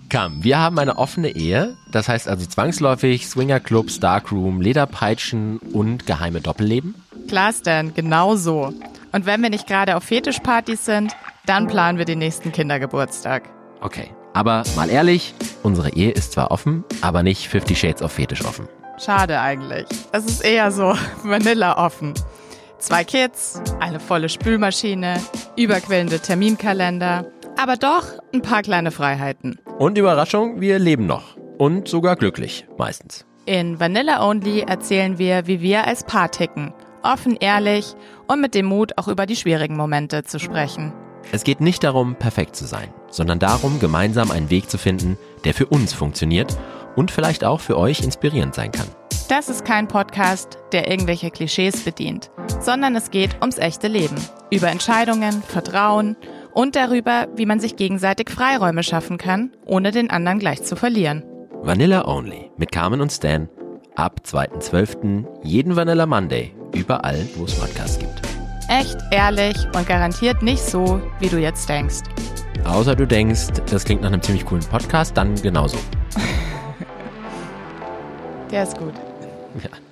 Carmen, wir haben eine offene Ehe. Das heißt also zwangsläufig Swingerclubs, Darkroom, Lederpeitschen und geheime Doppelleben? Klar, Stan, genau so. Und wenn wir nicht gerade auf Fetischpartys sind, dann planen wir den nächsten Kindergeburtstag. Okay, aber mal ehrlich, unsere Ehe ist zwar offen, aber nicht 50 Shades of Fetisch offen. Schade eigentlich. Es ist eher so Vanilla offen. 2 Kids, eine volle Spülmaschine, überquellende Terminkalender, aber doch ein paar kleine Freiheiten. Und Überraschung, wir leben noch. Und sogar glücklich, meistens. In Vanilla Only erzählen wir, wie wir als Paar ticken. Offen, ehrlich und mit dem Mut, auch über die schwierigen Momente zu sprechen. Es geht nicht darum, perfekt zu sein, sondern darum, gemeinsam einen Weg zu finden, der für uns funktioniert und vielleicht auch für euch inspirierend sein kann. Das ist kein Podcast, der irgendwelche Klischees bedient, sondern es geht ums echte Leben. Über Entscheidungen, Vertrauen und darüber, wie man sich gegenseitig Freiräume schaffen kann, ohne den anderen gleich zu verlieren. Vanilla Only mit Carmen und Stan ab 2.12. jeden Vanilla Monday, überall, wo es Podcasts gibt. Echt, ehrlich und garantiert nicht so, wie du jetzt denkst. Außer du denkst, das klingt nach einem ziemlich coolen Podcast, dann genauso. Der ist gut. Ja.